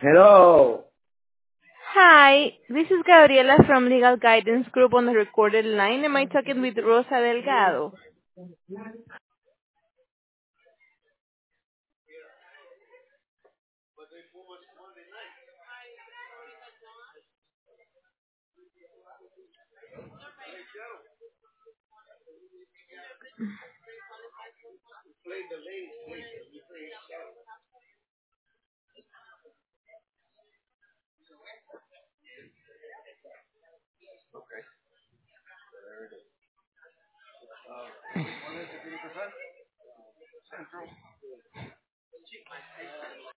Hello. Hi, this is Gabriela from Legal Guidance Group on the recorded line. Am I talking with Rosa Delgado?